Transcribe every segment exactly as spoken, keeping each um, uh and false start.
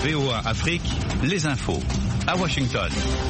V O A Afrique, les infos, à Washington.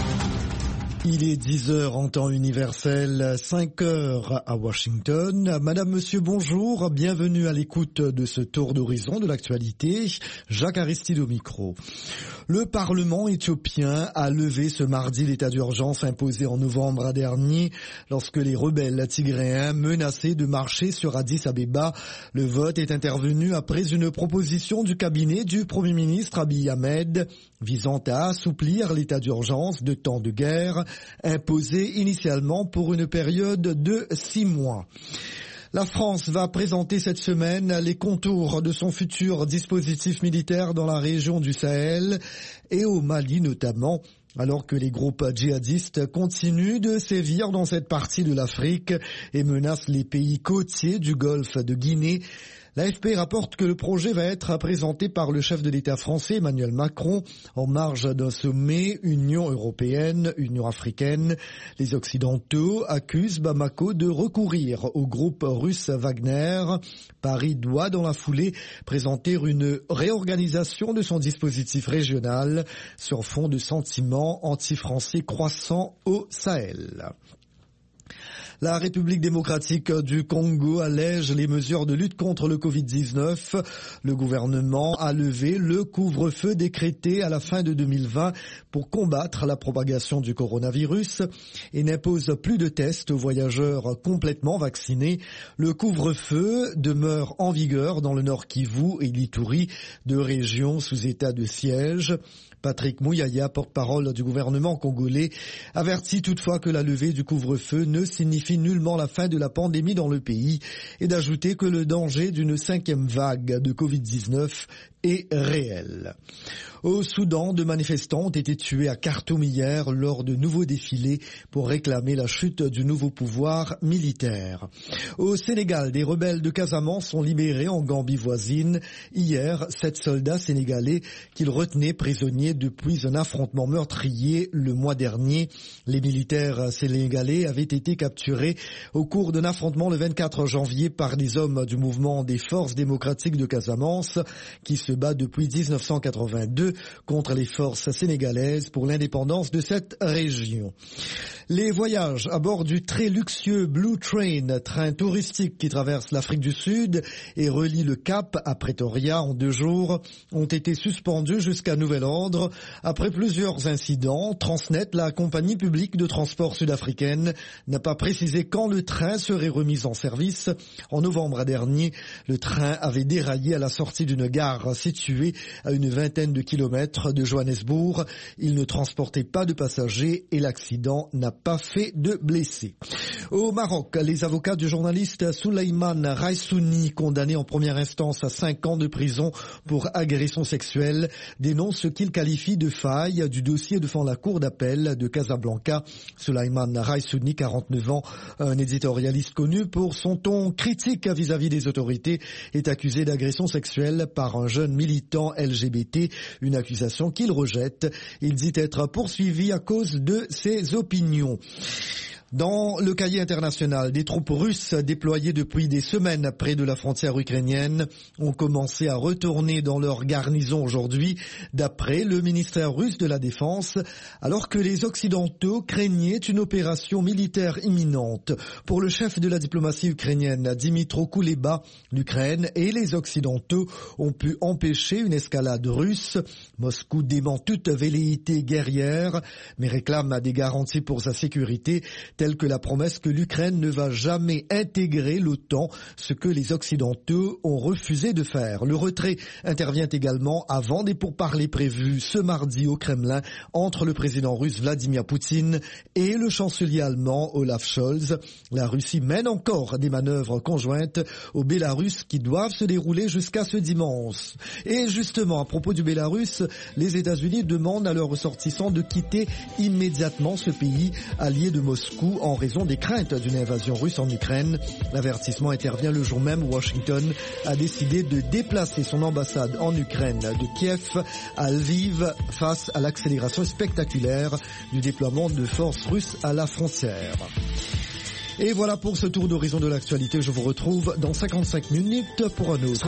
Il est dix heures en temps universel, cinq heures à Washington. Madame, monsieur, bonjour. Bienvenue à l'écoute de ce tour d'horizon de l'actualité. Jacques Aristide au micro. Le Parlement éthiopien a levé ce mardi l'état d'urgence imposé en novembre dernier lorsque les rebelles tigréens menaçaient de marcher sur Addis Abeba. Le vote est intervenu après une proposition du cabinet du Premier ministre Abiy Ahmed visant à assouplir l'état d'urgence de temps de guerre imposé initialement pour une période de six mois. La France va présenter cette semaine les contours de son futur dispositif militaire dans la région du Sahel et au Mali notamment, alors que les groupes djihadistes continuent de sévir dans cette partie de l'Afrique et menacent les pays côtiers du golfe de Guinée. L'A F P rapporte que le projet va être présenté par le chef de l'État français Emmanuel Macron en marge d'un sommet Union européenne, Union africaine. Les Occidentaux accusent Bamako de recourir au groupe russe Wagner. Paris doit dans la foulée présenter une réorganisation de son dispositif régional sur fond de sentiments anti-français croissants au Sahel. La République démocratique du Congo allège les mesures de lutte contre le covid dix-neuf. Le gouvernement a levé le couvre-feu décrété à la fin de deux mille vingt pour combattre la propagation du coronavirus et n'impose plus de tests aux voyageurs complètement vaccinés. Le couvre-feu demeure en vigueur dans le Nord Kivu et l'Ituri, deux régions sous état de siège. Patrick Mouyaya, porte-parole du gouvernement congolais, avertit toutefois que la levée du couvre-feu ne signifie nullement la fin de la pandémie dans le pays et d'ajouter que le danger d'une cinquième vague de covid dix-neuf est réel. Au Soudan, deux manifestants ont été tués à Khartoum hier lors de nouveaux défilés pour réclamer la chute du nouveau pouvoir militaire. Au Sénégal, des rebelles de Casamance sont libérés en Gambie voisine. Hier, sept soldats sénégalais qu'ils retenaient prisonniers depuis un affrontement meurtrier le mois dernier. Les militaires sénégalais avaient été capturés au cours d'un affrontement le vingt-quatre janvier par des hommes du mouvement des forces démocratiques de Casamance qui se bat depuis dix-neuf cent quatre-vingt-deux contre les forces sénégalaises pour l'indépendance de cette région. Les voyages à bord du très luxueux Blue Train, train touristique qui traverse l'Afrique du Sud et relie le Cap à Pretoria en deux jours, ont été suspendus jusqu'à nouvel ordre. Après plusieurs incidents, Transnet, la compagnie publique de transport sud-africaine, n'a pas précisé quand le train serait remis en service. En novembre dernier, le train avait déraillé à la sortie d'une gare située à une vingtaine de kilomètres de Johannesburg. Il ne transportait pas de passagers et l'accident n'a pas fait de blessés. Au Maroc, les avocats du journaliste Souleymane Raissouni, condamné en première instance à cinq ans de prison pour agression sexuelle, dénoncent ce qu'ils qualifient de faille du dossier devant la cour d'appel de Casablanca. Souleymane Raissouni, quarante-neuf ans, un éditorialiste connu pour son ton critique vis-à-vis des autorités, est accusé d'agression sexuelle par un jeune militant L G B T, une accusation qu'il rejette. Il dit être poursuivi à cause de ses opinions. Dans le cahier international, des troupes russes déployées depuis des semaines près de la frontière ukrainienne ont commencé à retourner dans leur garnison aujourd'hui, d'après le ministère russe de la Défense, alors que les Occidentaux craignaient une opération militaire imminente. Pour le chef de la diplomatie ukrainienne, Dimitro Kuleba, l'Ukraine et les Occidentaux ont pu empêcher une escalade russe. Moscou dément toute velléité guerrière, mais réclame des garanties pour sa sécurité, telle que la promesse que l'Ukraine ne va jamais intégrer l'OTAN, ce que les Occidentaux ont refusé de faire. Le retrait intervient également avant des pourparlers prévus ce mardi au Kremlin entre le président russe Vladimir Poutine et le chancelier allemand Olaf Scholz. La Russie mène encore des manœuvres conjointes au Bélarus qui doivent se dérouler jusqu'à ce dimanche. Et justement, à propos du Bélarus, les États-Unis demandent à leurs ressortissants de quitter immédiatement ce pays allié de Moscou en raison des craintes d'une invasion russe en Ukraine. L'avertissement intervient le jour même où Washington a décidé de déplacer son ambassade en Ukraine de Kiev à Lviv face à l'accélération spectaculaire du déploiement de forces russes à la frontière. Et voilà pour ce tour d'horizon de l'actualité. Je vous retrouve dans cinquante-cinq minutes pour un autre.